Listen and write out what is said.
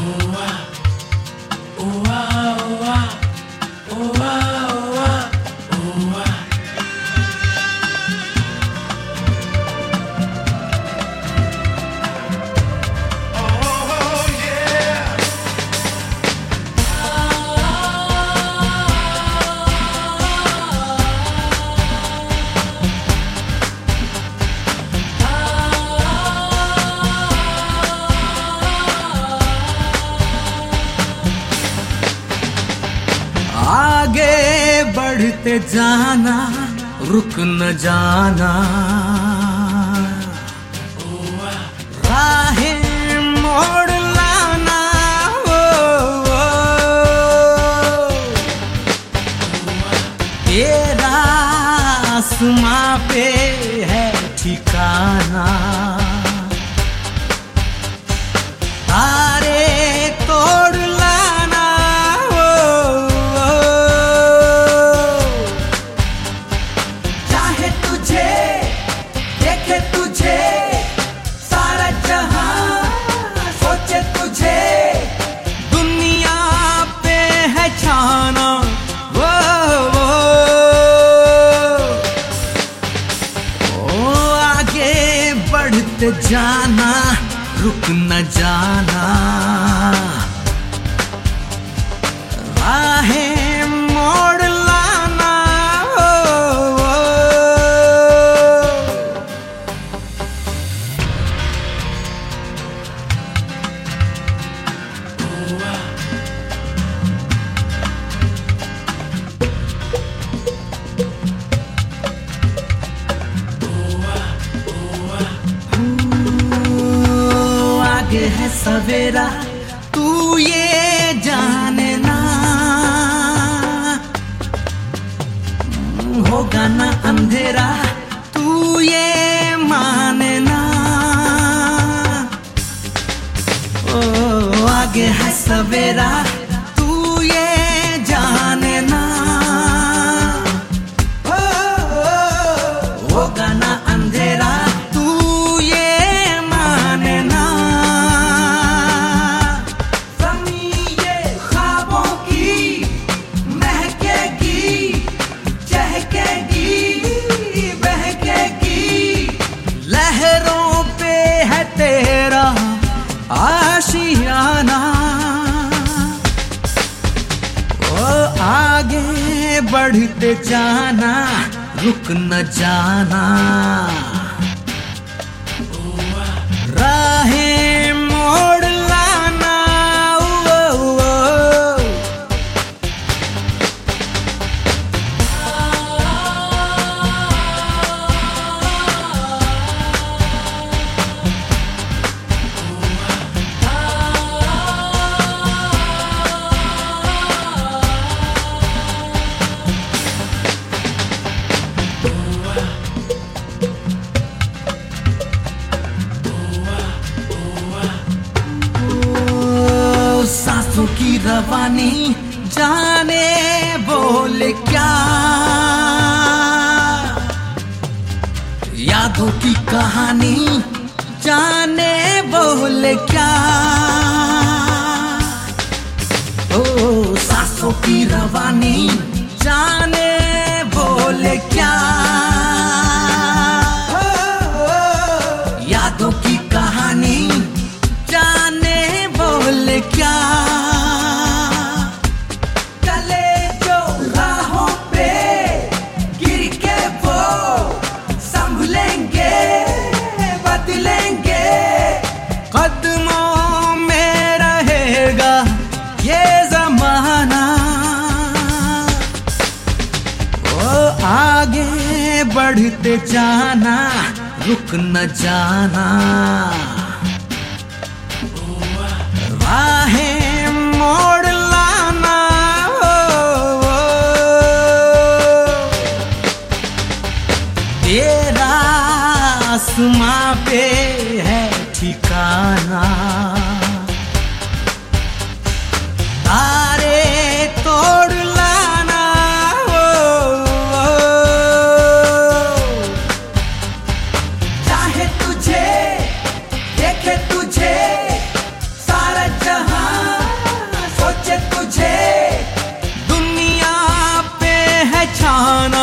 आगे बढ़ते जाना, रुक न जाना, राहें मोड़ लाना। तेरा आसमां पे है ठिकाना, तारे तोड़ लाना। चाहे तुझे देखे तुझे सारा जहां, सोचे तुझे दुनिया पे है छाना। आगे बढ़ते जाना, रुक न जाना, राहें मोड़ लाना। आगे है सवेरा, तू ये जाने ना, होगा ना अंधेरा, तू ये माने ना। ओ आगे है सवेरा, तू ये जाने ना, होगा ना अंधेरा, तू ये माने ना। लहरों पे है तेरा आशियाना, ओ आगे बढ़ते जाना, रुक न जाना, राहें मोड़ लाना। सांसों की रवानी जाने बोले क्या, यादों की कहानी जाने बोले क्या। ओ सांसों की रवानी जाने बोले क्या, यादों की कहानी जाने बोले क्या। चले जो राहों पे गिर के वो संभलेंगे, बदलेंगे, कदमों में रहेगा ये जमाना। ओ आगे बढ़ते जाना, रुक न जाना, राहें मोड़ लाना। तेरा आसमां पे है ठिकाना, तारे तोड़ लाना। चाहे तुझे देखे तुझे सारा जहां, बहाना